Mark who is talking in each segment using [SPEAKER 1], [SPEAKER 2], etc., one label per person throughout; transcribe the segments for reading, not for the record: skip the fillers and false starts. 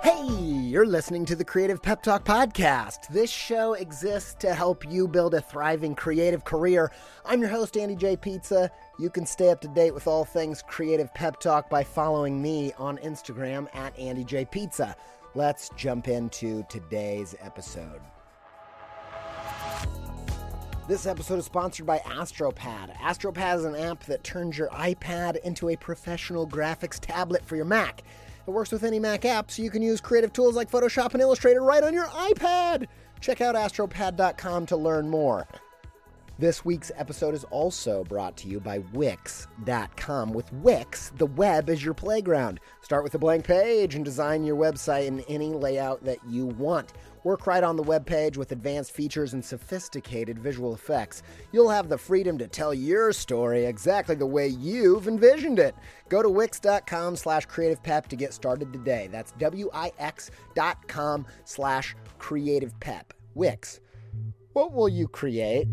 [SPEAKER 1] Hey, you're listening to the Creative Pep Talk Podcast. This show exists to help you build a thriving creative career. I'm your host, Andy J. Pizza. You can stay up to date with all things Creative Pep Talk by following me on Instagram at Andy J. Pizza. Let's jump into today's episode. This episode is sponsored by AstroPad. AstroPad is an app that turns your iPad into a professional graphics tablet for your Mac. It works with any Mac app, so you can use creative tools like Photoshop and Illustrator right on your iPad. Check out astropad.com to learn more. This week's episode is also brought to you by Wix.com. With Wix, the web is your playground. Start with a blank page and design your website in any layout that you want. Work right on the web page with advanced features and sophisticated visual effects. You'll have the freedom to tell your story exactly the way you've envisioned it. Go to Wix.com/creativepep to get started today. That's Wix.com/creativepep. Wix. What will you create?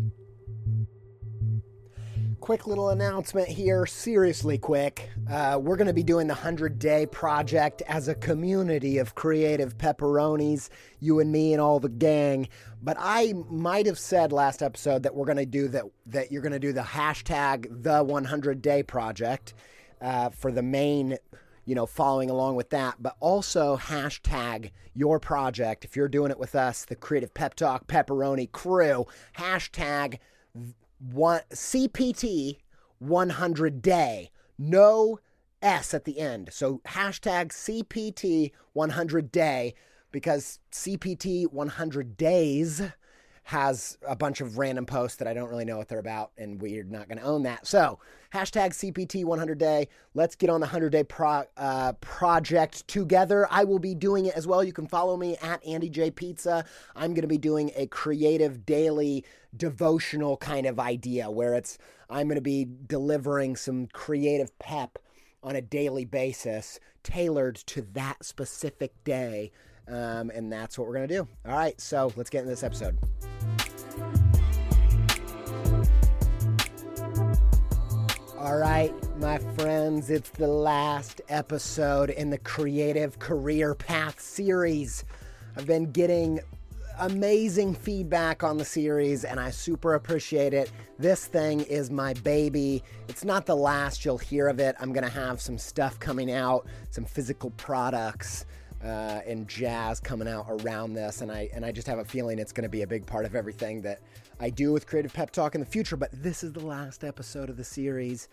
[SPEAKER 1] Quick little announcement here, seriously quick. We're going to be doing the 100-day project as a community of creative pepperonis, you and me and all the gang. But I might have said last episode that we're going to do that you're going to do the hashtag the 100-day project for the main, following along with that. But also hashtag your project. If you're doing it with us, the Creative Pep Talk Pepperoni crew, hashtag CPT 100 day, no S at the end. So hashtag CPT 100 day, because CPT 100 days has a bunch of random posts that I don't really know what they're about, and we're not going to own that. So hashtag CPT 100 day. Let's get on the 100 day project together. I will be doing it as well. You can follow me at Andy J. Pizza. I'm going to be doing a creative daily devotional kind of idea where I'm going to be delivering some creative pep on a daily basis tailored to that specific day. And that's what we're going to do. All right, so let's get into this episode. All right, my friends, it's the last episode in the Creative Career Path series. I've been getting amazing feedback on the series, and I super appreciate it. This thing is my baby. It's not the last you'll hear of it. I'm going to have some stuff coming out, some physical products, and jazz coming out around this, and I just have a feeling it's going to be a big part of everything that I do with Creative Pep Talk in the future. But this is the last episode of the series.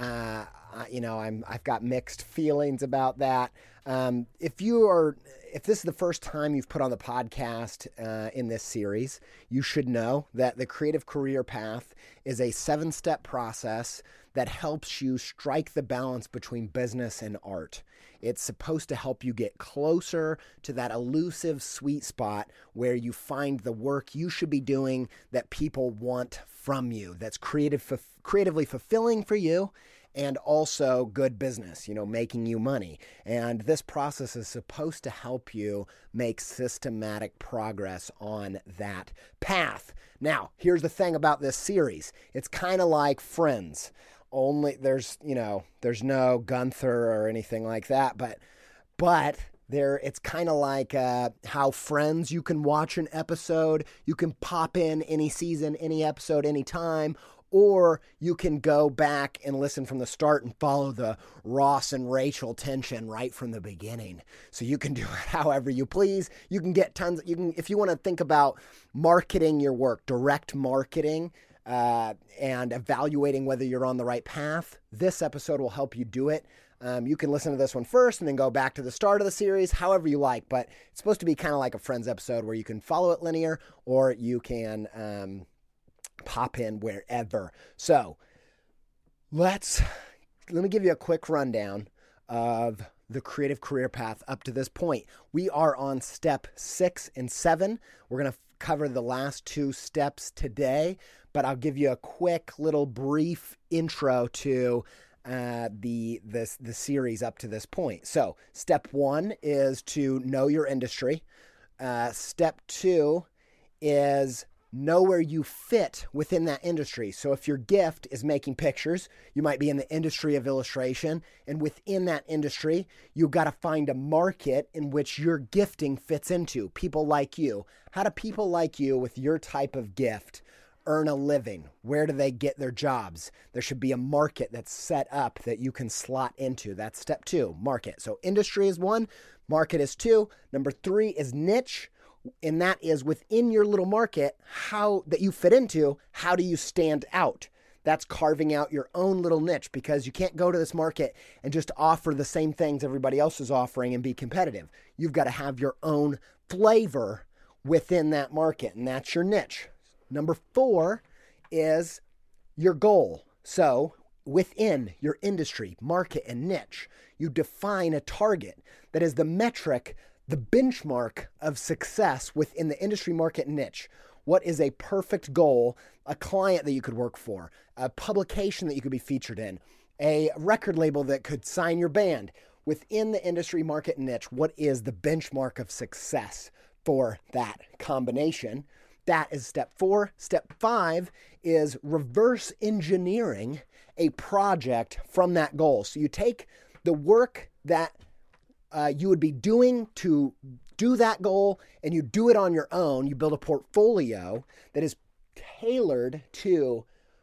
[SPEAKER 1] I've got mixed feelings about that. If this is the first time you've put on the podcast in this series, you should know that the Creative Career Path is a 7-step process that helps you strike the balance between business and art. It's supposed to help you get closer to that elusive sweet spot where you find the work you should be doing that people want from you, that's creatively fulfilling for you, and also good business, making you money. And this process is supposed to help you make systematic progress on that path. Now, here's the thing about this series. It's kind of like Friends. Only there's no Gunther or anything like that, but it's kind of like how Friends, you can watch an episode, you can pop in any season, any episode, anytime, or you can go back and listen from the start and follow the Ross and Rachel tension right from the beginning. So you can do it however you please. You can get if you want to think about marketing your work, direct marketing, and evaluating whether you're on the right path, this episode will help you do it. You can listen to this one first and then go back to the start of the series, however you like, but it's supposed to be kind of like a Friends episode where you can follow it linear, or you can pop in wherever. So let me give you a quick rundown of the Creative Career Path up to this point. We are on step 6 and 7. We're going to cover the last 2 steps today, but I'll give you a quick little brief intro to the series up to this point. So step 1 is to know your industry. Step 2 is know where you fit within that industry. So if your gift is making pictures, you might be in the industry of illustration. And within that industry, you've got to find a market in which your gifting fits into. People like you. How do people like you with your type of gift earn a living? Where do they get their jobs? There should be a market that's set up that you can slot into. That's step 2, market. So industry is 1, market is 2. Number 3 is niche. And that is within your little market, how that you fit into, how do you stand out? That's carving out your own little niche, because you can't go to this market and just offer the same things everybody else is offering and be competitive. You've got to have your own flavor within that market, and that's your niche. Number 4 is your goal. So within your industry, market, and niche, you define a target that is the metric, the benchmark of success within the industry, market, and niche. What is a perfect goal, a client that you could work for, a publication that you could be featured in, a record label that could sign your band? Within the industry, market, and niche, what is the benchmark of success for that combination? That is step 4. Step 5 is reverse engineering a project from that goal. So you take the work that you would be doing to do that goal, and you do it on your own. You build a portfolio that is tailored to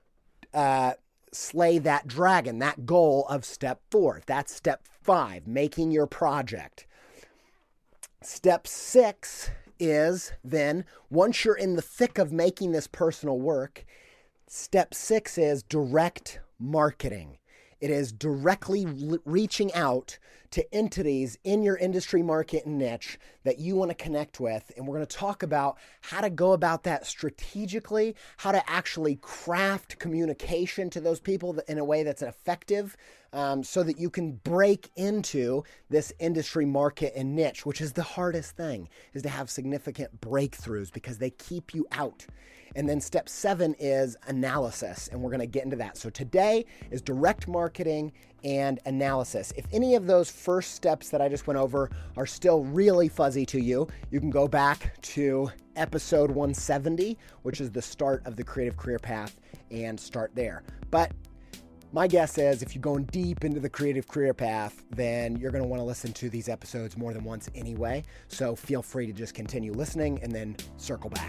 [SPEAKER 1] slay that dragon, that goal of step 4. That's step 5, making your project. Step 6 is then, once you're in the thick of making this personal work, step 6 is direct marketing. It is directly reaching out to entities in your industry, market, and niche that you want to connect with. And we're going to talk about how to go about that strategically, how to actually craft communication to those people in a way that's effective, so that you can break into this industry, market, and niche, which is the hardest thing, is to have significant breakthroughs because they keep you out. And then step 7 is analysis, and we're going to get into that. So today is direct marketing and analysis. If any of those first steps that I just went over are still really fuzzy to you, you can go back to episode 170, which is the start of the Creative Career Path, and start there. But my guess is if you're going deep into the Creative Career Path, then you're going to want to listen to these episodes more than once anyway. So feel free to just continue listening and then circle back.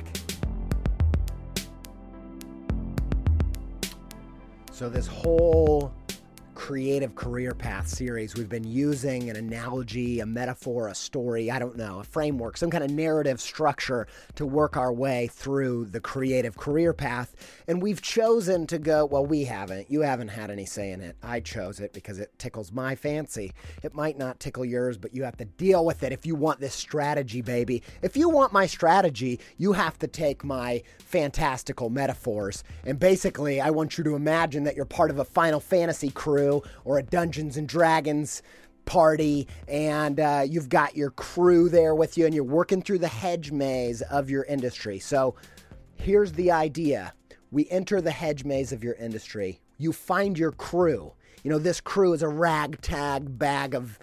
[SPEAKER 1] So this whole Creative Career Path series, we've been using an analogy, a metaphor, a story, I don't know, a framework, some kind of narrative structure to work our way through the Creative Career Path. And we've chosen to go, well, we haven't. You haven't had any say in it. I chose it because it tickles my fancy. It might not tickle yours, but you have to deal with it if you want this strategy, baby. If you want my strategy, you have to take my fantastical metaphors. And basically, I want you to imagine that you're part of a Final Fantasy crew or a Dungeons and Dragons party, and you've got your crew there with you, and you're working through the hedge maze of your industry. So here's the idea. We enter the hedge maze of your industry. You find your crew. You know, this crew is a ragtag bag of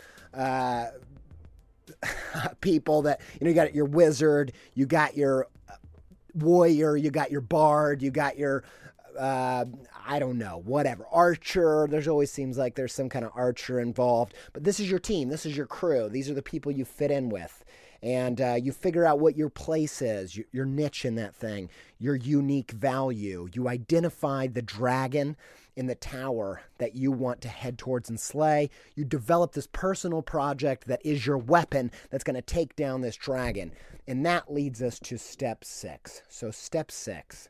[SPEAKER 1] people that, you know, you got your wizard, you got your warrior, you got your bard, you got your I don't know, whatever, archer. There's always seems like there's some kind of archer involved, but this is your team. This is your crew. These are the people you fit in with. And you figure out what your place is, your niche in that thing, your unique value. You identify the dragon in the tower that you want to head towards and slay. You develop this personal project that is your weapon that's going to take down this dragon. And that leads us to step 6. So step 6.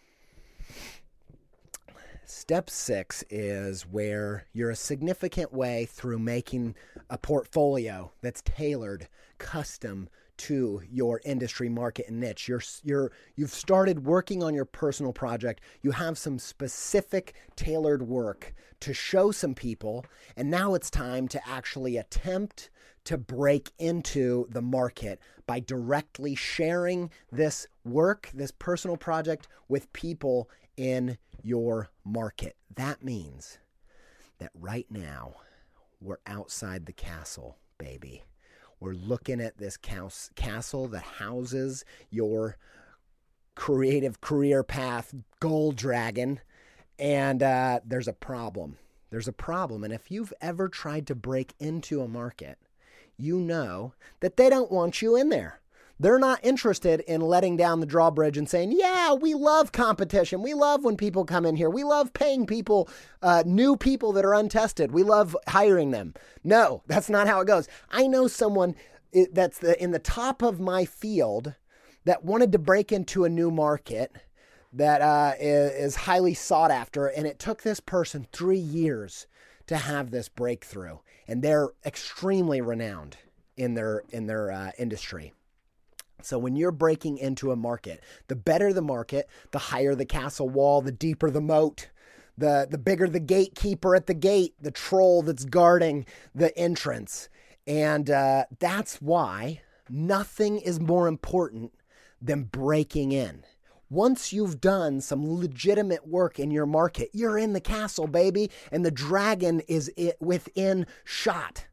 [SPEAKER 1] Step 6 is where you're a significant way through making a portfolio that's tailored, custom to your industry, market, and niche. You've started working on your personal project. You have some specific tailored work to show some people, and now it's time to actually attempt to break into the market by directly sharing this work, this personal project, with people in your market. That means that right now we're outside the castle, baby. We're looking at this castle that houses your creative career path goal dragon, and there's a problem. There's a problem. And if you've ever tried to break into a market, you know that they don't want you in there. They're not interested in letting down the drawbridge and saying, yeah, we love competition. We love when people come in here. We love paying people, new people that are untested. We love hiring them. No, that's not how it goes. I know someone that's in the top of my field that wanted to break into a new market that is highly sought after, and it took this person 3 years to have this breakthrough, and they're extremely renowned in their industry. So when you're breaking into a market, the better the market, the higher the castle wall, the deeper the moat, the bigger the gatekeeper at the gate, the troll that's guarding the entrance. And that's why nothing is more important than breaking in. Once you've done some legitimate work in your market, you're in the castle, baby, and the dragon is within shot.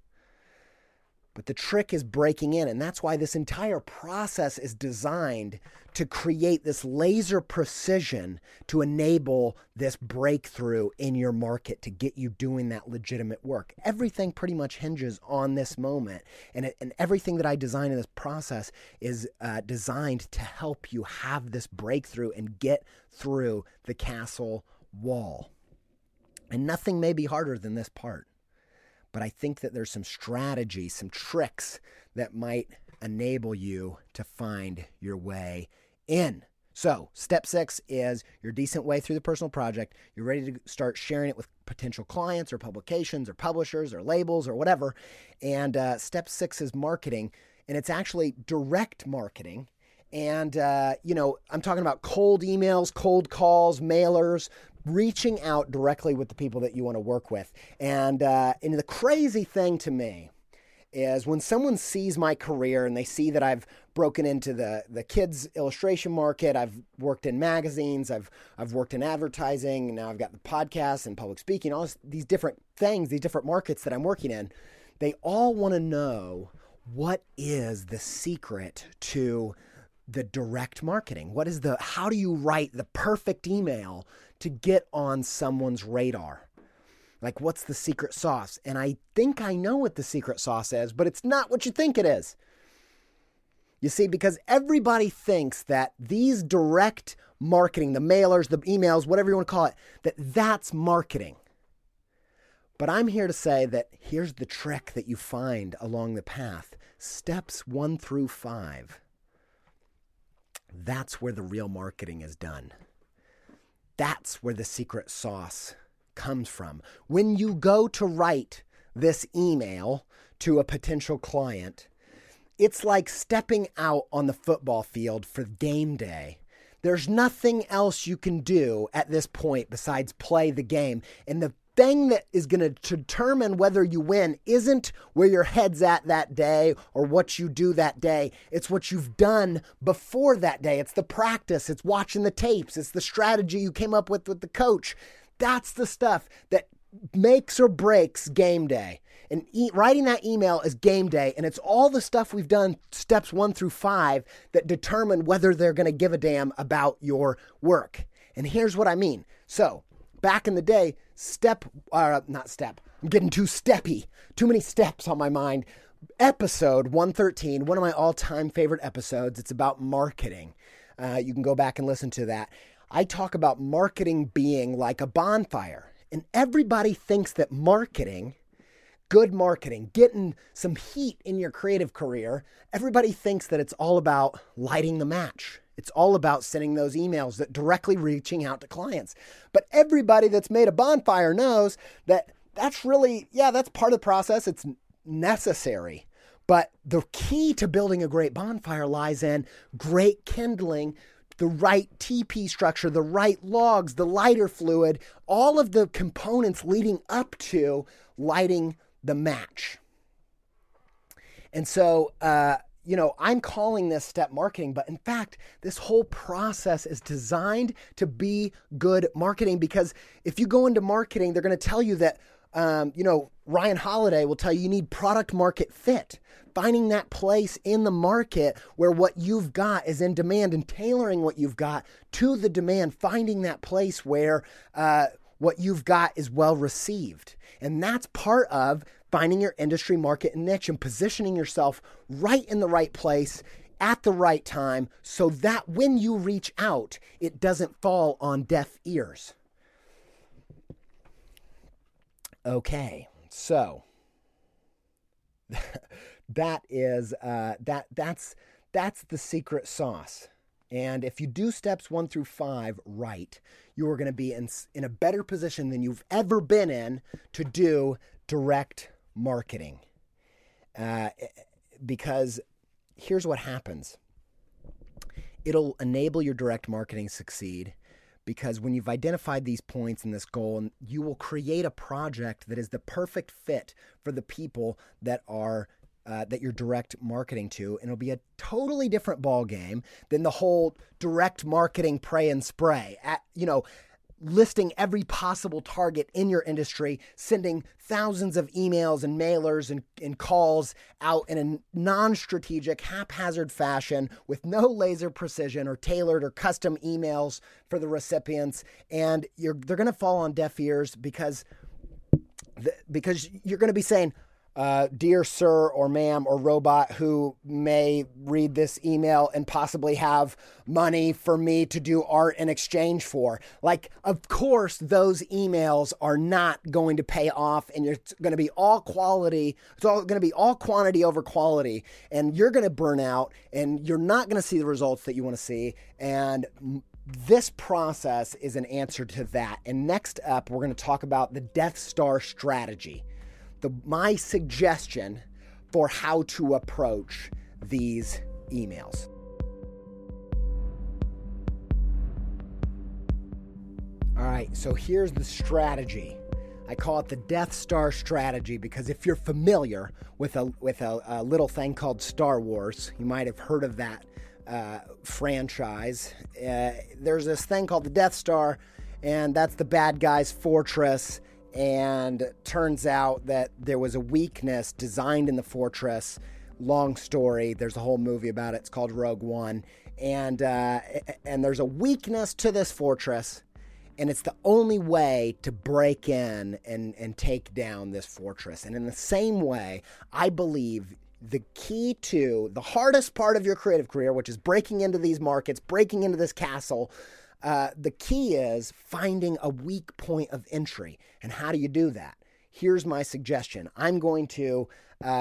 [SPEAKER 1] But the trick is breaking in, and that's why this entire process is designed to create this laser precision to enable this breakthrough in your market to get you doing that legitimate work. Everything pretty much hinges on this moment, and everything that I design in this process is designed to help you have this breakthrough and get through the castle wall. And nothing may be harder than this part. But I think that there's some strategy, some tricks that might enable you to find your way in. So step 6 is you're a decent way through the personal project. You're ready to start sharing it with potential clients or publications or publishers or labels or whatever. And step 6 is marketing. And it's actually direct marketing. And, I'm talking about cold emails, cold calls, mailers, reaching out directly with the people that you want to work with. And the crazy thing to me is when someone sees my career and they see that I've broken into the kids illustration market, I've worked in magazines, I've worked in advertising, and now I've got the podcast and public speaking, all these different things, these different markets that I'm working in, they all want to know what is the secret to the direct marketing. How do you write the perfect email to get on someone's radar? Like, what's the secret sauce? And I think I know what the secret sauce is, but it's not what you think it is. You see, because everybody thinks that these direct marketing, the mailers, the emails, whatever you want to call it, that's marketing. But I'm here to say that here's the trick that you find along the path. Steps 1 through 5. That's where the real marketing is done. That's where the secret sauce comes from. When you go to write this email to a potential client, it's like stepping out on the football field for game day. There's nothing else you can do at this point besides play the game. And the thing that is going to determine whether you win isn't where your head's at that day or what you do that day. It's what you've done before that day. It's the practice. It's watching the tapes. It's the strategy you came up with the coach. That's the stuff that makes or breaks game day. And writing that email is game day. And it's all the stuff we've done, steps 1 through 5, that determine whether they're going to give a damn about your work. And here's what I mean. So back in the day, I'm getting too steppy. Too many steps on my mind. Episode 113, one of my all-time favorite episodes. It's about marketing. You can go back and listen to that. I talk about marketing being like a bonfire. And everybody thinks that marketing, good marketing, getting some heat in your creative career, everybody thinks that it's all about lighting the match. It's all about sending those emails that directly reaching out to clients. But everybody that's made a bonfire knows that that's part of the process. It's necessary. But the key to building a great bonfire lies in great kindling, the right TP structure, the right logs, the lighter fluid, all of the components leading up to lighting the match. And so, I'm calling this step marketing, but in fact, this whole process is designed to be good marketing, because if you go into marketing, they're going to tell you that Ryan Holiday will tell you need product market fit. Finding that place in the market where what you've got is in demand and tailoring what you've got to the demand. Finding that place where what you've got is well received. And that's part of finding your industry, market, and niche and positioning yourself right in the right place at the right time so that when you reach out, it doesn't fall on deaf ears. Okay, so that's the secret sauce. And if you do steps 1 through 5 right, you are going to be in a better position than you've ever been in to do direct marketing. Because here's what happens. It'll enable your direct marketing to succeed because when you've identified these points in this goal, you will create a project that is the perfect fit for the people that are that you're direct marketing to, and it'll be a totally different ball game than the whole direct marketing pray and spray. Listing every possible target in your industry, sending thousands of emails and mailers and calls out in a non-strategic, haphazard fashion with no laser precision or tailored or custom emails for the recipients. And they're going to fall on deaf ears because you're going to be saying, dear sir or ma'am or robot who may read this email and possibly have money for me to do art in exchange for. Like, of course, those emails are not going to pay off and it's going to be all quality. It's all going to be all quantity over quality. And you're going to burn out and you're not going to see the results that you want to see. And this process is an answer to that. And next up, we're going to talk about the Death Star strategy. My suggestion for how to approach these emails. All right, so here's the strategy. I call it the Death Star strategy because if you're familiar with a little thing called Star Wars, you might have heard of that franchise. There's this thing called the Death Star, and that's the bad guy's fortress. And turns out that there was a weakness designed in the fortress. Long story. There's a whole movie about it. It's called Rogue One. And there's a weakness to this fortress. And it's the only way to break in and take down this fortress. And in the same way, I believe the key to the hardest part of your creative career, which is breaking into these markets, breaking into this castle, the key is finding a weak point of entry. And how do you do that? Here's my suggestion. I'm going to,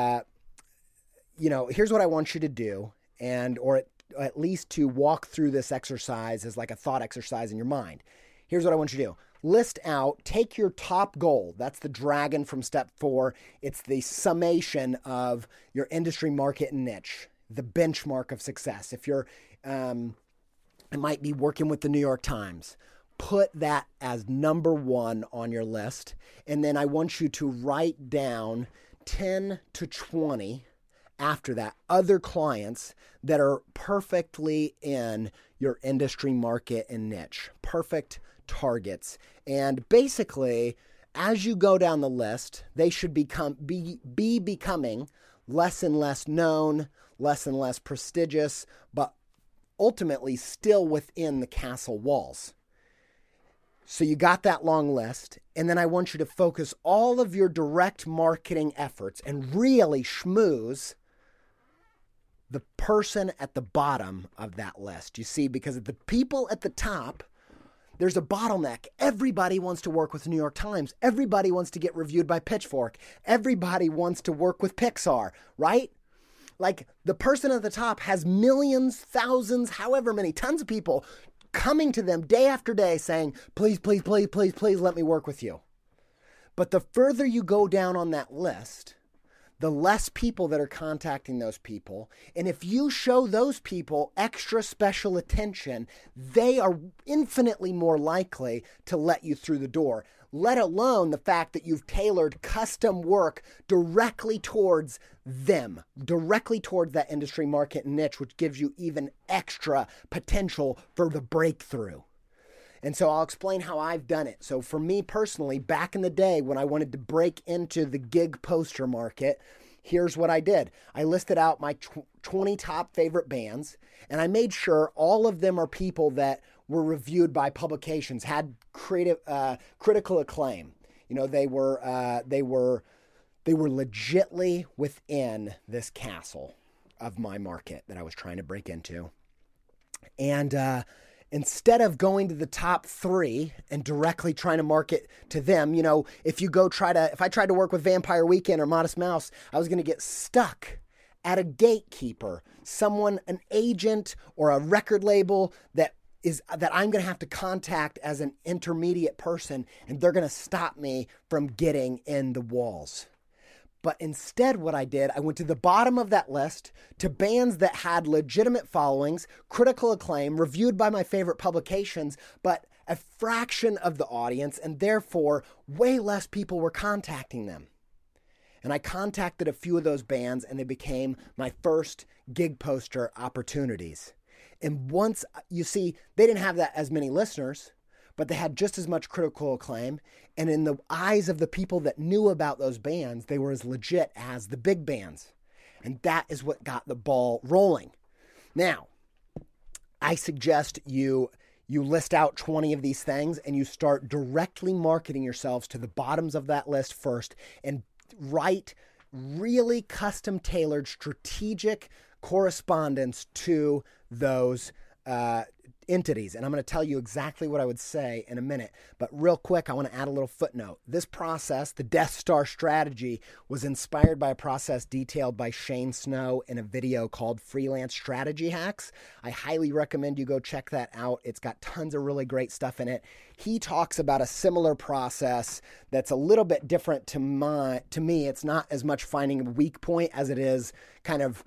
[SPEAKER 1] here's what I want you to do, or at least to walk through this exercise as like a thought exercise in your mind. Here's what I want you to do. List out, take your top goal. That's the dragon from step 4. It's the summation of your industry, market, and niche, the benchmark of success. If you're, it might be working with the New York Times. Put that as number 1 on your list. And then I want you to write down 10 to 20 after that other clients that are perfectly in your industry, market, and niche. Perfect targets. And basically, as you go down the list, they should be becoming less and less known, less and less prestigious, but ultimately still within the castle walls. So you got that long list, and then I want you to focus all of your direct marketing efforts and really schmooze the person at the bottom of that list. You see, because the people at the top, there's a bottleneck. Everybody wants to work with the New York Times. Everybody wants to get reviewed by Pitchfork. Everybody wants to work with Pixar, right? Like, the person at the top has millions, thousands, however many, tons of people coming to them day after day saying, please, please, please, please, please let me work with you. But the further you go down on that list, the less people that are contacting those people. And if you show those people extra special attention, they are infinitely more likely to let you through the door, let alone the fact that you've tailored custom work directly towards them, directly towards that industry, market, and niche, which gives you even extra potential for the breakthrough. And so I'll explain how I've done it. So for me personally, back in the day when I wanted to break into the gig poster market, here's what I did. I listed out my 20 top favorite bands, and I made sure all of them are people that were reviewed by publications, had critical acclaim. You know, they were legitly within this castle of my market that I was trying to break into. And instead of going to the top 3 and directly trying to market to them, you know, if I tried to work with Vampire Weekend or Modest Mouse, I was going to get stuck at a gatekeeper, an agent or a record label that I'm going to have to contact as an intermediate person, and they're going to stop me from getting in the walls. But instead, what I did, I went to the bottom of that list to bands that had legitimate followings, critical acclaim, reviewed by my favorite publications, but a fraction of the audience, and therefore way less people were contacting them. And I contacted a few of those bands, and they became my first gig poster opportunities. And once, you see, they didn't have that as many listeners, but they had just as much critical acclaim. And in the eyes of the people that knew about those bands, they were as legit as the big bands. And that is what got the ball rolling. Now, I suggest you list out 20 of these things and you start directly marketing yourselves to the bottoms of that list first, and write really custom tailored strategic correspondence to those entities. And I'm going to tell you exactly what I would say in a minute. But real quick, I want to add a little footnote. This process, the Death Star strategy, was inspired by a process detailed by Shane Snow in a video called Freelance Strategy Hacks. I highly recommend you go check that out. It's got tons of really great stuff in it. He talks about a similar process that's a little bit different to me. It's not as much finding a weak point as it is kind of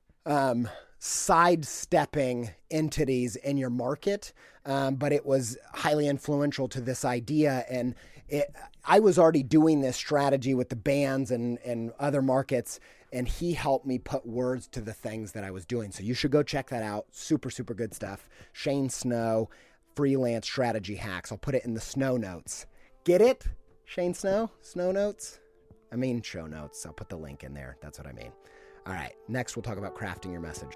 [SPEAKER 1] sidestepping entities in your market, but it was highly influential to this idea. And I was already doing this strategy with the bands and other markets, and he helped me put words to the things that I was doing. So you should go check that out. Super, super good stuff. Shane Snow, Freelance Strategy Hacks. I'll put it in the snow notes. Get it? Shane Snow? Snow notes? I mean show notes. I'll put the link in there. That's what I mean. All right, next we'll talk about crafting your message.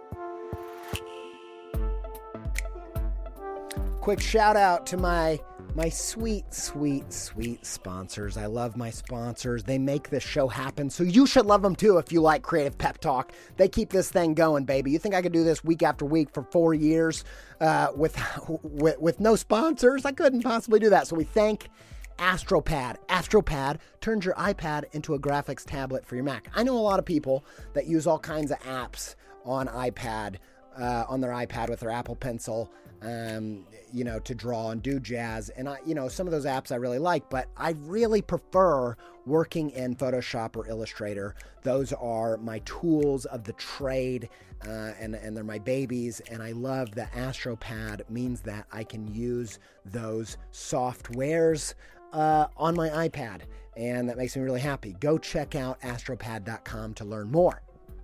[SPEAKER 1] Quick shout out to my sweet, sweet, sweet sponsors. I love my sponsors. They make this show happen, so you should love them too if you like Creative Pep Talk. They keep this thing going, baby. You think I could do this week after week for 4 years with no sponsors? I couldn't possibly do that. So we thank Astropad. Astropad turns your iPad into a graphics tablet for your Mac. I know a lot of people that use all kinds of apps on their iPad with their Apple Pencil, to draw and do jazz. And some of those apps I really like, but I really prefer working in Photoshop or Illustrator. Those are my tools of the trade, and they're my babies. And I love that Astropad means that I can use those softwares on my iPad, and that makes me really happy. Go check out astropad.com to learn more.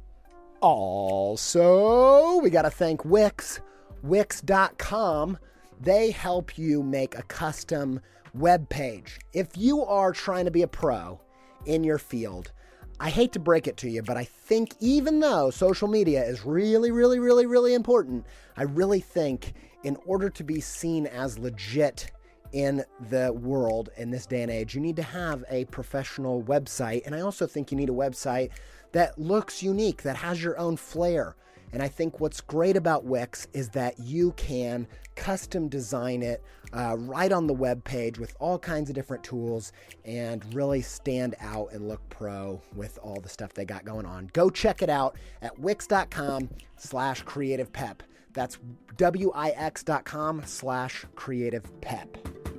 [SPEAKER 1] Also, we got to thank Wix. Wix.com. They help you make a custom web page. If you are trying to be a pro in your field, I hate to break it to you, but I think even though social media is really, really, really, really important, I really think in order to be seen as legit in the world in this day and age, you need to have a professional website. And I also think you need a website that looks unique, that has your own flair. And I think what's great about Wix is that you can custom design it right on the web page with all kinds of different tools and really stand out and look pro with all the stuff they got going on. Go check it out at wix.com/creativepep. That's wix.com/creativepep.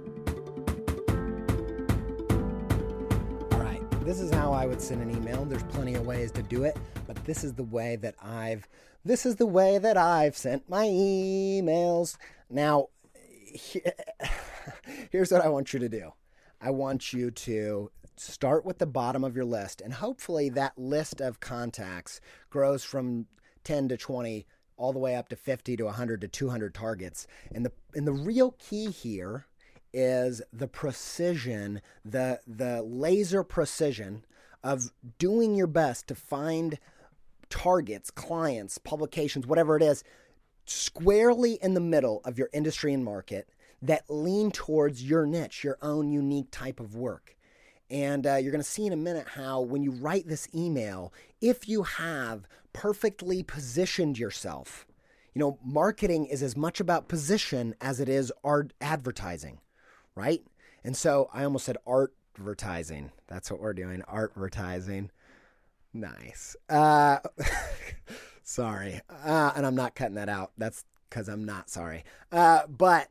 [SPEAKER 1] This is how I would send an email. There's plenty of ways to do it, but this is the way that I've sent my emails. Now, here's what I want you to do. I want you to start with the bottom of your list, and hopefully that list of contacts grows from 10 to 20 all the way up to 50 to 100 to 200 targets. And the real key here is the precision, the laser precision of doing your best to find targets, clients, publications, whatever it is, squarely in the middle of your industry and market that lean towards your niche, your own unique type of work. And you're going to see in a minute how when you write this email, if you have perfectly positioned yourself, marketing is as much about position as it is art advertising, right? And so I almost said art-vertising. That's what we're doing, art-vertising. Nice. Sorry. And I'm not cutting that out. That's because I'm not sorry. But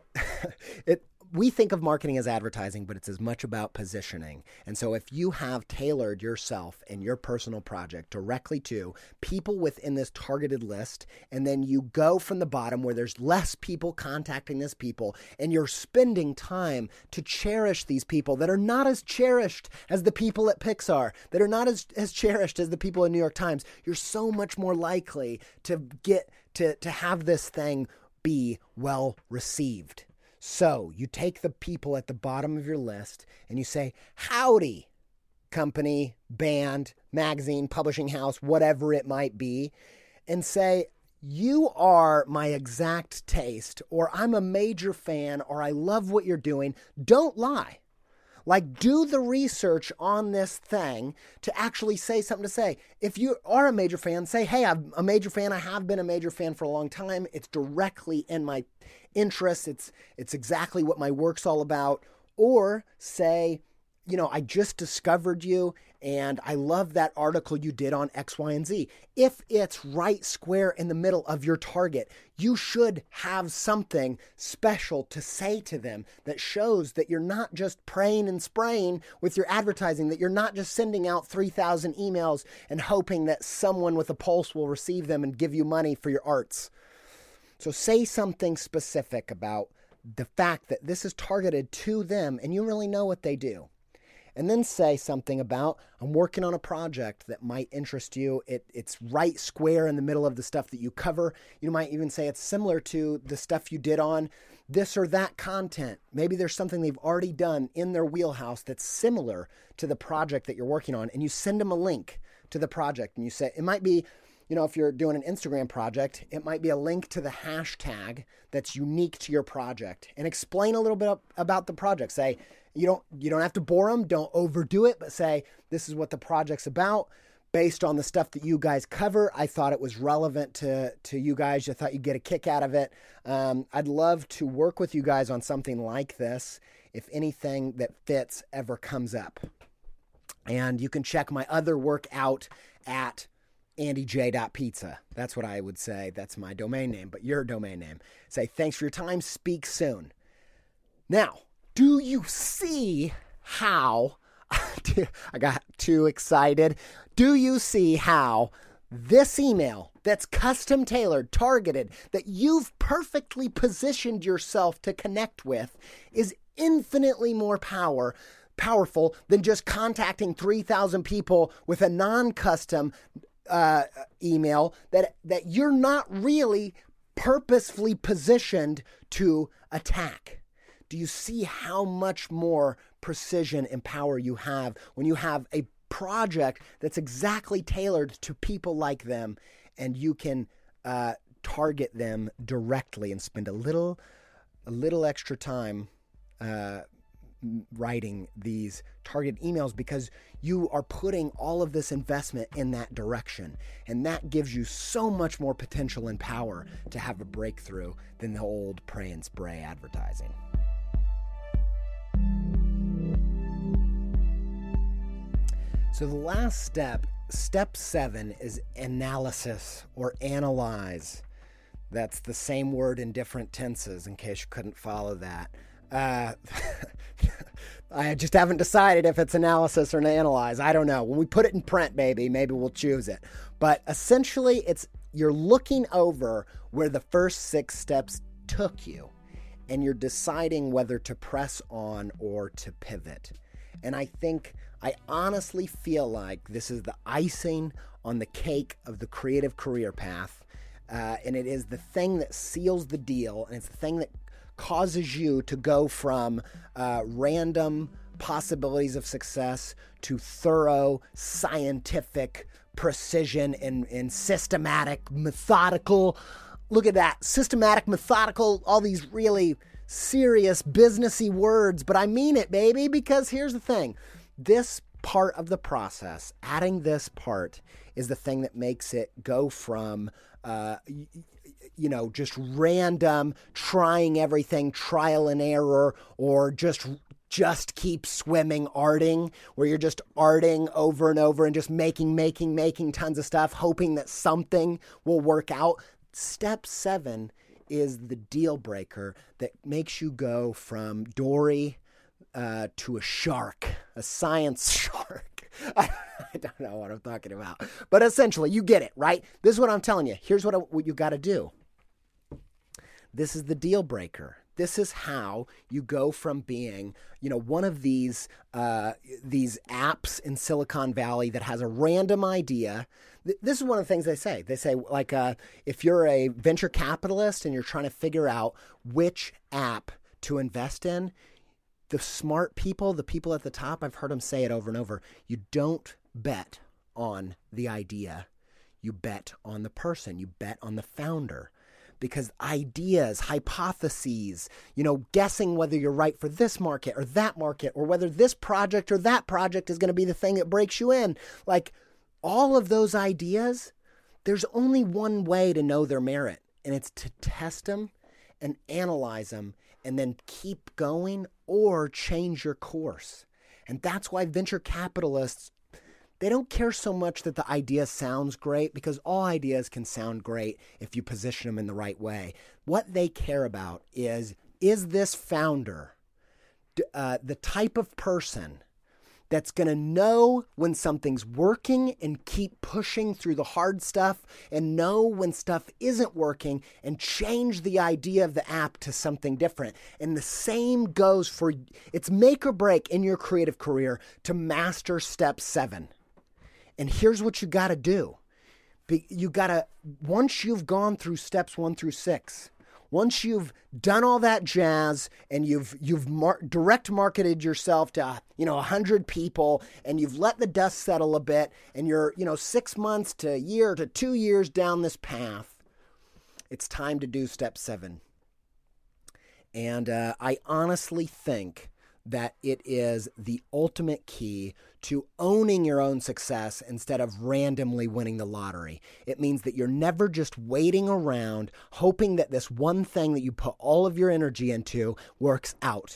[SPEAKER 1] we think of marketing as advertising, but it's as much about positioning. And so if you have tailored yourself and your personal project directly to people within this targeted list, and then you go from the bottom where there's less people contacting this people, and you're spending time to cherish these people that are not as cherished as the people at Pixar, that are not as cherished as the people in New York Times, you're so much more likely to get to have this thing be well received. So you take the people at the bottom of your list and you say, howdy, company, band, magazine, publishing house, whatever it might be, and say, you are my exact taste, or I'm a major fan, or I love what you're doing. Don't lie. Like, do the research on this thing to actually say something to say. If you are a major fan, say, hey, I'm a major fan. I have been a major fan for a long time. It's directly in my interest. It's exactly what my work's all about. Or say, I just discovered you and I love that article you did on X, Y, and Z. If it's right square in the middle of your target, you should have something special to say to them that shows that you're not just praying and spraying with your advertising, that you're not just sending out 3,000 emails and hoping that someone with a pulse will receive them and give you money for your arts. So say something specific about the fact that this is targeted to them and you really know what they do. And then say something about, I'm working on a project that might interest you. It's right square in the middle of the stuff that you cover. You might even say it's similar to the stuff you did on this or that content. Maybe there's something they've already done in their wheelhouse that's similar to the project that you're working on. And you send them a link to the project. And you say, it might be, if you're doing an Instagram project, it might be a link to the hashtag that's unique to your project. And explain a little bit about the project. Say, you don't have to bore them. Don't overdo it, but say, this is what the project's about. Based on the stuff that you guys cover, I thought it was relevant to you guys. I thought you'd get a kick out of it. I'd love to work with you guys on something like this if anything that fits ever comes up. And you can check my other work out at andyj.pizza. That's what I would say. That's my domain name, but your domain name. Say, thanks for your time. Speak soon. Now, do you see how I got too excited? Do you see how this email that's custom tailored, targeted, that you've perfectly positioned yourself to connect with is infinitely more powerful than just contacting 3,000 people with a non-custom email that you're not really purposefully positioned to attack? Do you see how much more precision and power you have when you have a project that's exactly tailored to people like them, and you can target them directly and spend a little extra time writing these targeted emails because you are putting all of this investment in that direction. And that gives you so much more potential and power to have a breakthrough than the old pray and spray advertising. So the last step, step 7, is analysis or analyze. That's the same word in different tenses, in case you couldn't follow that. I just haven't decided if it's analysis or analyze. I don't know. When we put it in print, maybe we'll choose it. But essentially, you're looking over where the first 6 steps took you, and you're deciding whether to press on or to pivot. And I honestly feel like this is the icing on the cake of the creative career path. and it is the thing that seals the deal, and it's the thing that causes you to go from random possibilities of success to thorough, scientific precision and systematic, methodical. Look at that. Systematic, methodical, all these really serious, businessy words. But I mean it, baby, because here's the thing. This part of the process, adding this part, is the thing that makes it go from just random, trying everything, trial and error, or just keep swimming, arting, where you're just arting over and over and just making tons of stuff, hoping that something will work out. Step 7 is the deal breaker that makes you go from Dory to a shark, a science shark. I don't know what I'm talking about, but essentially you get it, right? This is what I'm telling you. Here's what you got to do. This is the deal breaker. This is how you go from being, one of these apps in Silicon Valley that has a random idea. This is one of the things they say. They say, like, if you're a venture capitalist and you're trying to figure out which app to invest in, the smart people, the people at the top, I've heard them say it over and over, you don't bet on the idea. You bet on the person. You bet on the founder. Because ideas, hypotheses, guessing whether you're right for this market or that market, or whether this project or that project is going to be the thing that breaks you in. Like, all of those ideas, there's only one way to know their merit, and it's to test them and analyze them and then keep going or change your course. And that's why venture capitalists, they don't care so much that the idea sounds great, because all ideas can sound great if you position them in the right way. What they care about is this founder the type of person that's going to know when something's working and keep pushing through the hard stuff, and know when stuff isn't working and change the idea of the app to something different. And the same goes for, it's make or break in your creative career to master step 7. And here's what you got to do. You got to, once you've gone through steps 1 through 6, once you've done all that jazz and you've direct marketed yourself to 100 people, and you've let the dust settle a bit, and you're 6 months to a year to 2 years down this path, it's time to do step 7. And I honestly think that it is the ultimate key to owning your own success instead of randomly winning the lottery. It means that you're never just waiting around hoping that this one thing that you put all of your energy into works out.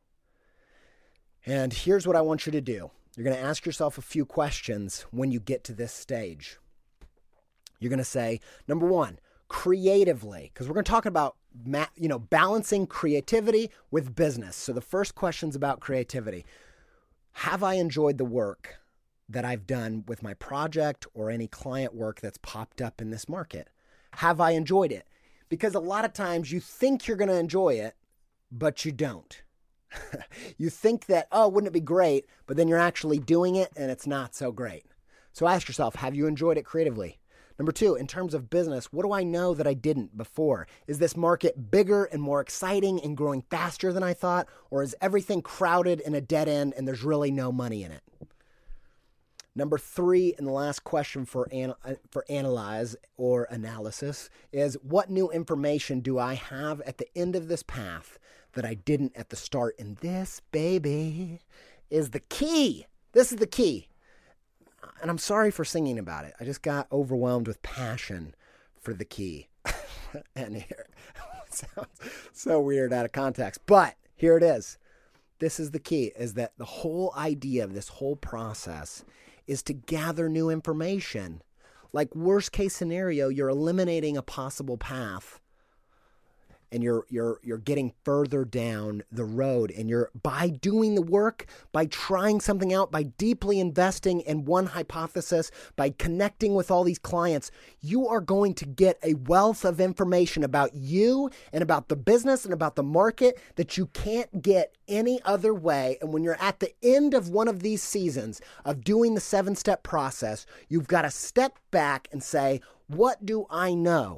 [SPEAKER 1] And here's what I want you to do. You're going to ask yourself a few questions when you get to this stage. You're going to say, number 1, creatively, because we're going to talk about balancing creativity with business. So the first question's about creativity. Have I enjoyed the work that I've done with my project or any client work that's popped up in this market? Have I enjoyed it? Because a lot of times you think you're going to enjoy it, but you don't. You think that, wouldn't it be great? But then you're actually doing it and it's not so great. So ask yourself, have you enjoyed it creatively? Number 2, in terms of business, what do I know that I didn't before? Is this market bigger and more exciting and growing faster than I thought? Or is everything crowded in a dead end and there's really no money in it? Number 3, and the last question for analyze or analysis, is what new information do I have at the end of this path that I didn't at the start? And this, baby, is the key. This is the key. And I'm sorry for singing about it. I just got overwhelmed with passion for the key. And here, it sounds so weird out of context. But here it is. This is the key, is that the whole idea of this whole process is to gather new information. Like, worst case scenario, you're eliminating a possible path. And you're getting further down the road, and you're, by doing the work, by trying something out, by deeply investing in one hypothesis, by connecting with all these clients, you are going to get a wealth of information about you and about the business and about the market that you can't get any other way. And when you're at the end of one of these seasons of doing the 7-step process, you've got to step back and say, what do I know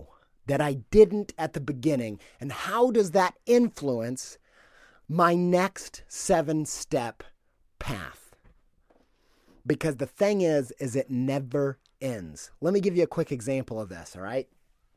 [SPEAKER 1] that I didn't at the beginning? And how does that influence my next 7-step path? Because the thing is it never ends. Let me give you a quick example of this, all right?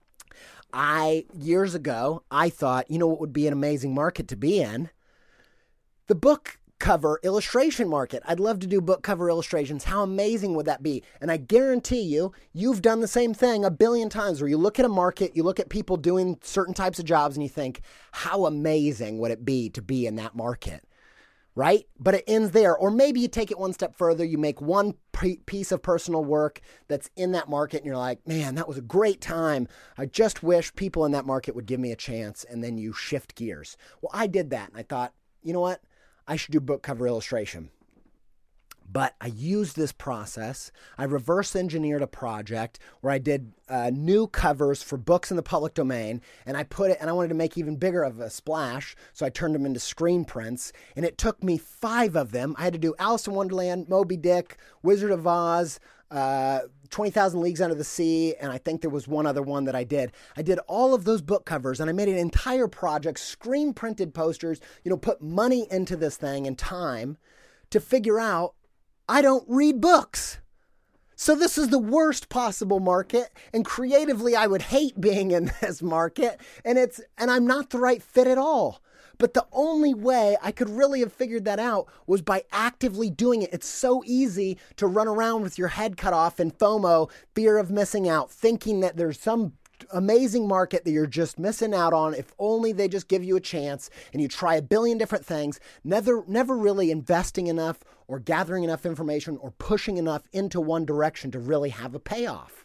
[SPEAKER 1] Years ago, I thought, you know what would be an amazing market to be in? The book cover illustration market. I'd love to do book cover illustrations. How amazing would that be? And I guarantee you've done the same thing a billion times where you look at a market, you look at people doing certain types of jobs and you think, how amazing would it be to be in that market? Right? But it ends there. Or maybe you take it one step further. You make one piece of personal work that's in that market and you're like, man, that was a great time. I just wish people in that market would give me a chance. And then you shift gears. Well, I did that. And I thought, you know what? I should do book cover illustration. But I used this process. I reverse engineered a project where I did new covers for books in the public domain, and I wanted to make even bigger of a splash, so I turned them into screen prints, and it took me 5 of them. I had to do Alice in Wonderland, Moby Dick, Wizard of Oz, 20,000 Leagues Under the Sea, and I think there was one other one that I did. I did all of those book covers, and I made an entire project, screen printed posters, put money into this thing and time to figure out I don't read books. So this is the worst possible market, and creatively I would hate being in this market, and I'm not the right fit at all. But the only way I could really have figured that out was by actively doing it. It's so easy to run around with your head cut off in FOMO, fear of missing out, thinking that there's some amazing market that you're just missing out on if only they just give you a chance, and you try a billion different things, never really investing enough or gathering enough information or pushing enough into one direction to really have a payoff.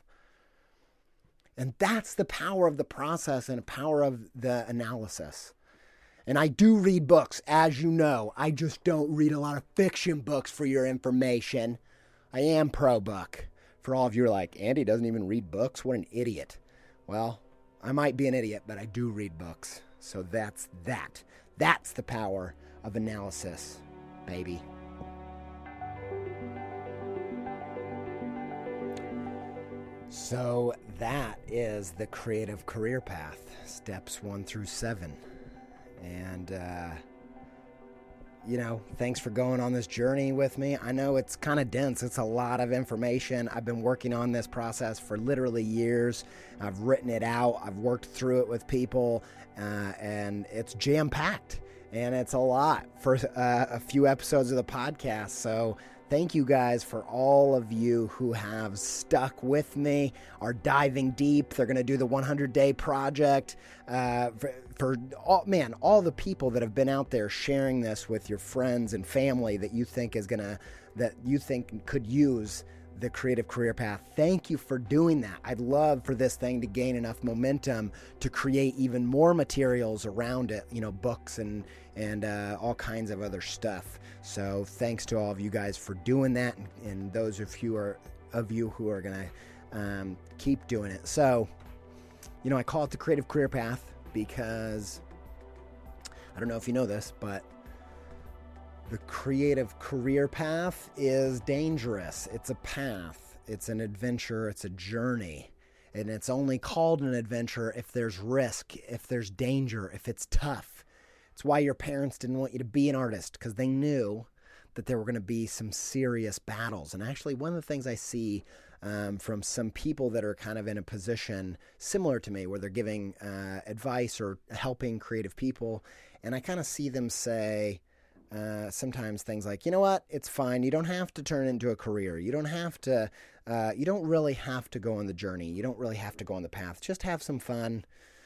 [SPEAKER 1] And that's the power of the process and the power of the analysis. And I do read books, as you know. I just don't read a lot of fiction books for your information. I am pro-book. For all of you who are like, Andy doesn't even read books? What an idiot. Well, I might be an idiot, but I do read books. So that's that. That's the power of analysis, baby. So that is the creative career path, steps 1 through 7. And, thanks for going on this journey with me. I know it's kind of dense. It's a lot of information. I've been working on this process for literally years. I've written it out. I've worked through it with people, and it's jam-packed. And it's a lot for a few episodes of the podcast. So thank you guys for all of you who have stuck with me, are diving deep. They're going to do the 100-day project. For all the people that have been out there sharing this with your friends and family that you think could use the creative career path. Thank you for doing that. I'd love for this thing to gain enough momentum to create even more materials around it, books and all kinds of other stuff. So thanks to all of you guys for doing that, and those of you who are going to keep doing it. So, I call it the creative career path because I don't know if you know this, but the creative career path is dangerous. It's a path. It's an adventure. It's a journey. And it's only called an adventure if there's risk, if there's danger, if it's tough. It's why your parents didn't want you to be an artist, because they knew that there were going to be some serious battles. And actually, one of the things I see from some people that are kind of in a position similar to me, where they're giving advice or helping creative people, and I kind of see them say sometimes things like, you know what, it's fine. You don't have to turn it into a career. You don't have to. You don't really have to go on the journey. You don't really have to go on the path. Just have some fun.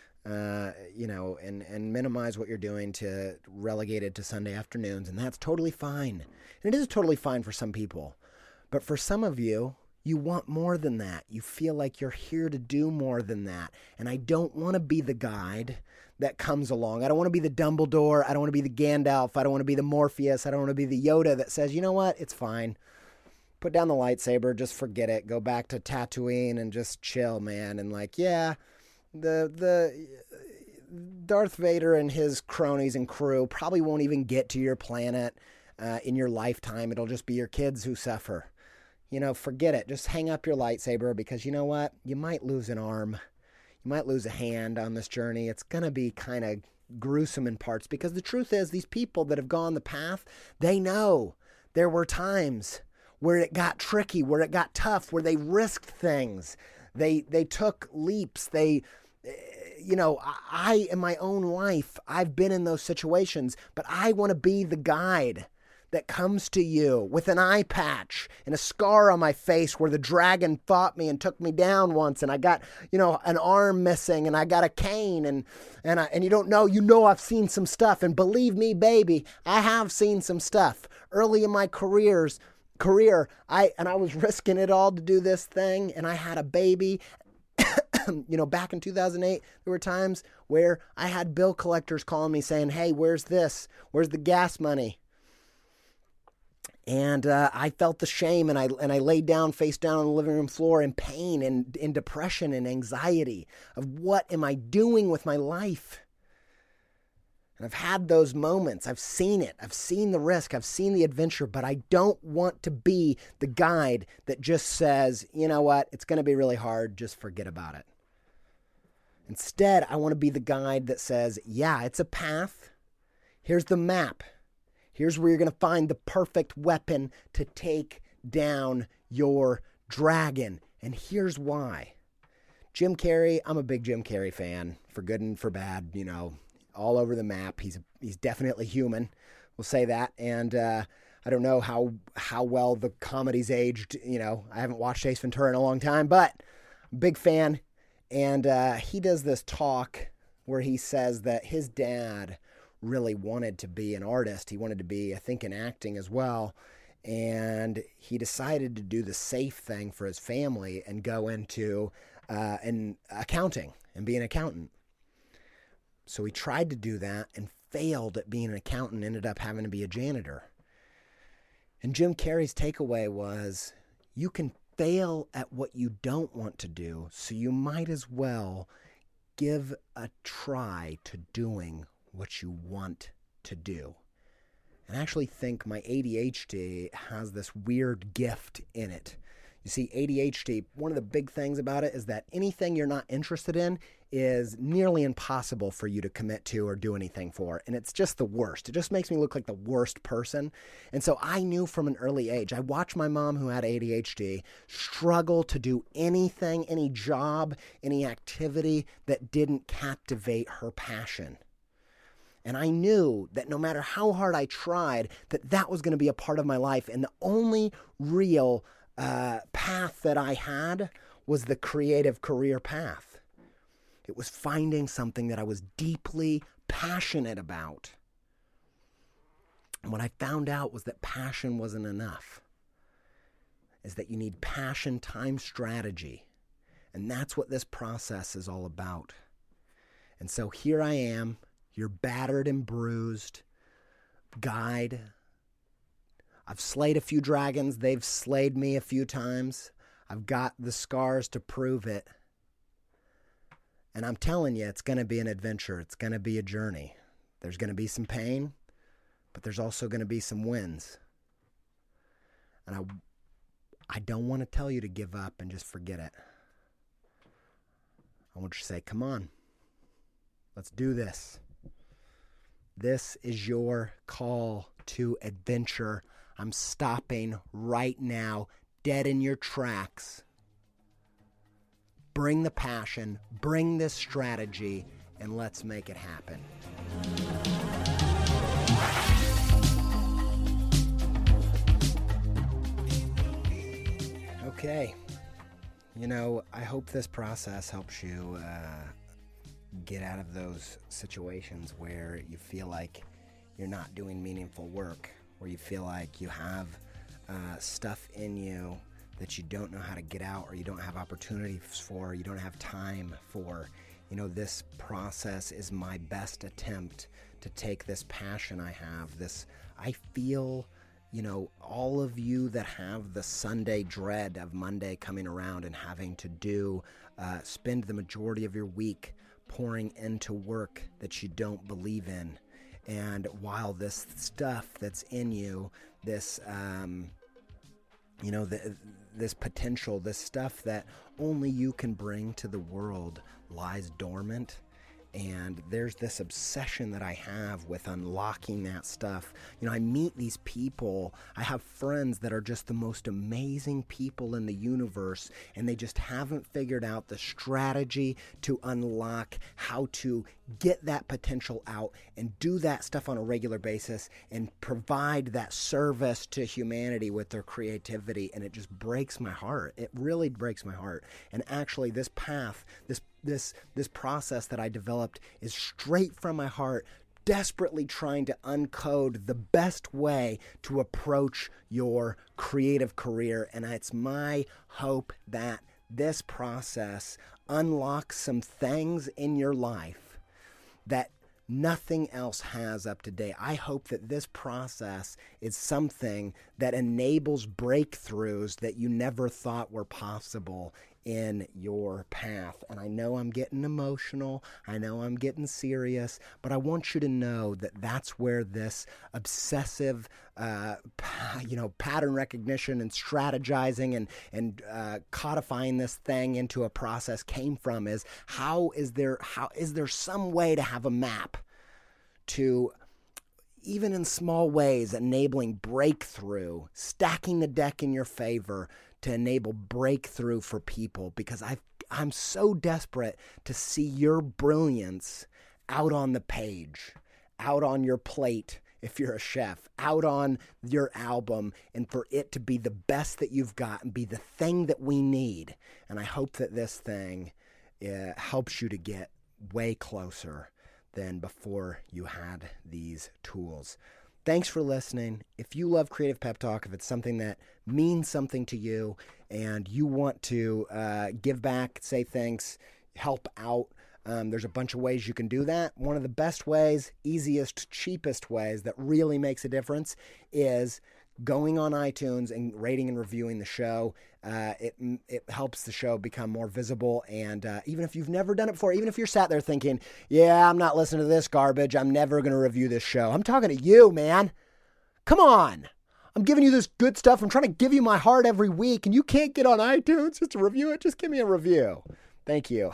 [SPEAKER 1] And minimize what you're doing to relegate it to Sunday afternoons. And that's totally fine. And it is totally fine for some people. But for some of you, you want more than that. You feel like you're here to do more than that. And I don't want to be the guide that comes along. I don't want to be the Dumbledore. I don't want to be the Gandalf. I don't want to be the Morpheus. I don't want to be the Yoda that says, you know what, it's fine. Put down the lightsaber. Just forget it. Go back to Tatooine and just chill, man. And the Darth Vader and his cronies and crew probably won't even get to your planet in your lifetime. It'll just be your kids who suffer. Forget it. Just hang up your lightsaber, because you know what? You might lose an arm. You might lose a hand on this journey. It's going to be kind of gruesome in parts, because the truth is, these people that have gone the path, they know there were times where it got tricky, where it got tough, where they risked things. They took leaps. I, in my own life, I've been in those situations, but I want to be the guide that comes to you with an eye patch and a scar on my face where the dragon fought me and took me down once, and I got, an arm missing, and I got a cane, and you don't know, I've seen some stuff, and believe me, baby, I have seen some stuff. Early in my career, I was risking it all to do this thing, and I had a baby. Back in 2008, there were times where I had bill collectors calling me saying, "Hey, where's this? Where's the gas money?" And I felt the shame, and I laid down, face down on the living room floor in pain and in depression and anxiety of what am I doing with my life? And I've had those moments. I've seen it. I've seen the risk. I've seen the adventure, but I don't want to be the guide that just says, you know what, it's going to be really hard. Just forget about it. Instead, I want to be the guide that says, yeah, it's a path. Here's the map. Here's where you're going to find the perfect weapon to take down your dragon. And here's why. Jim Carrey, I'm a big Jim Carrey fan, for good and for bad, all over the map. He's definitely human. We'll say that. And I don't know how well the comedy's aged. I haven't watched Ace Ventura in a long time, but big fan. And he does this talk where he says that his dad really wanted to be an artist. He wanted to be, I think, in acting as well. And he decided to do the safe thing for his family and go into accounting and be an accountant. So he tried to do that and failed at being an accountant, ended up having to be a janitor. And Jim Carrey's takeaway was, you can fail at what you don't want to do, so you might as well give a try to doing what you want to do. And I actually think my ADHD has this weird gift in it. You see, ADHD, one of the big things about it is that anything you're not interested in is nearly impossible for you to commit to or do anything for. And it's just the worst. It just makes me look like the worst person. And so I knew from an early age, I watched my mom who had ADHD struggle to do anything, any job, any activity that didn't captivate her passion. And I knew that no matter how hard I tried, that was going to be a part of my life. And the only real path that I had was the creative career path. It was finding something that I was deeply passionate about. And what I found out was that passion wasn't enough. Is that you need passion times strategy. And that's what this process is all about. And so here I am, your battered and bruised guide. I've slayed a few dragons. They've slayed me a few times. I've got the scars to prove it. And I'm telling you, it's going to be an adventure. It's going to be a journey. There's going to be some pain, but there's also going to be some wins. And I don't want to tell you to give up and just forget it. I want you to say, come on, let's do this. This is your call to adventure. I'm stopping right now, dead in your tracks. Bring the passion, bring this strategy, and let's make it happen. Okay. I hope this process helps you get out of those situations where you feel like you're not doing meaningful work, where you feel like you have stuff in you that you don't know how to get out, or you don't have opportunities for, you don't have time for. This process is my best attempt to take this passion I have, I feel, all of you that have the Sunday dread of Monday coming around and having to spend the majority of your week pouring into work that you don't believe in. And while this stuff that's in you, this, this potential, this stuff that only you can bring to the world lies dormant. And there's this obsession that I have with unlocking that stuff. I meet these people. I have friends that are just the most amazing people in the universe, and they just haven't figured out the strategy to unlock how to get that potential out and do that stuff on a regular basis and provide that service to humanity with their creativity. And it just breaks my heart. It really breaks my heart. And actually, this path, this process that I developed is straight from my heart, desperately trying to uncode the best way to approach your creative career. And it's my hope that this process unlocks some things in your life that nothing else has up to date. I hope that this process is something that enables breakthroughs that you never thought were possible in your path. And I know I'm getting emotional. I know I'm getting serious, but I want you to know that that's where this obsessive, pattern recognition and strategizing and codifying this thing into a process came from. Is there some way to have a map to, even in small ways, enabling breakthrough, stacking the deck in your favor to enable breakthrough for people? Because I'm so desperate to see your brilliance out on the page, out on your plate if you're a chef, out on your album, and for it to be the best that you've got and be the thing that we need. And I hope that this thing helps you to get way closer than before you had these tools. Thanks for listening. If you love Creative Pep Talk, if it's something that means something to you and you want to give back, say thanks, help out, there's a bunch of ways you can do that. One of the best ways, easiest, cheapest ways that really makes a difference is going on iTunes and rating and reviewing the show. It helps the show become more visible. And even if you've never done it before, even if you're sat there thinking, yeah, I'm not listening to this garbage, I'm never going to review this show. I'm talking to you, man. Come on. I'm giving you this good stuff. I'm trying to give you my heart every week, and you can't get on iTunes just to review it. Just give me a review. Thank you.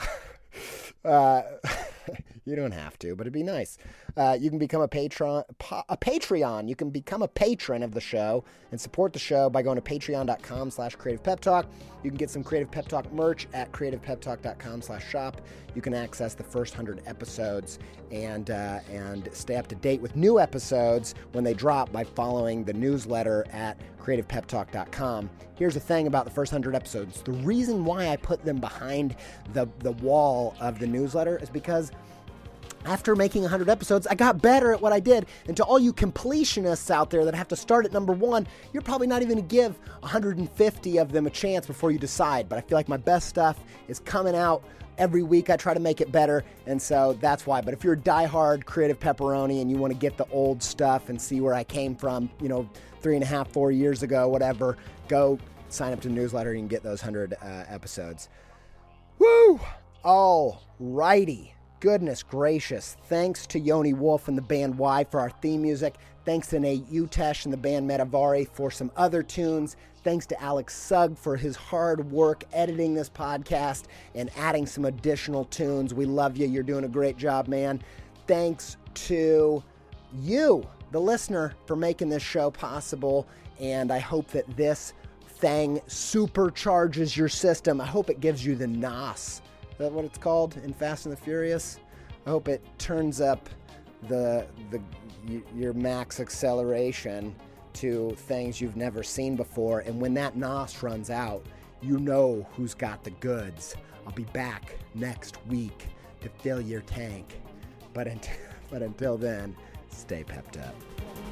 [SPEAKER 1] You don't have to, but it'd be nice. You can become a Patreon. You can become a patron of the show and support the show by going to patreon.com/creativepeptalk. You can get some Creative Pep Talk merch at creativepeptalk.com/shop. You can access the first 100 episodes and stay up to date with new episodes when they drop by following the newsletter at creativepeptalk.com. Here's the thing about the first 100 episodes. The reason why I put them behind the wall of the newsletter is because after making 100 episodes, I got better at what I did. And to all you completionists out there that have to start at number 1, you're probably not even going to give 150 of them a chance before you decide. But I feel like my best stuff is coming out every week. I try to make it better, and so that's why. But if you're a diehard Creative Pepperoni and you want to get the old stuff and see where I came from, 3.5, 4 years ago, whatever, go sign up to the newsletter. You can get those 100 episodes. Woo! All righty. Goodness gracious. Thanks to Yoni Wolf and the band Y for our theme music. Thanks to Nate Utesh and the band Metavari for some other tunes. Thanks to Alex Sugg for his hard work editing this podcast and adding some additional tunes. We love you. You're doing a great job, man. Thanks to you, the listener, for making this show possible. And I hope that this thing supercharges your system. I hope it gives you the NOS. Is that what it's called in Fast and the Furious? I hope it turns up your max acceleration to things you've never seen before. And when that NOS runs out, you know who's got the goods. I'll be back next week to fill your tank. But until then, stay pepped up.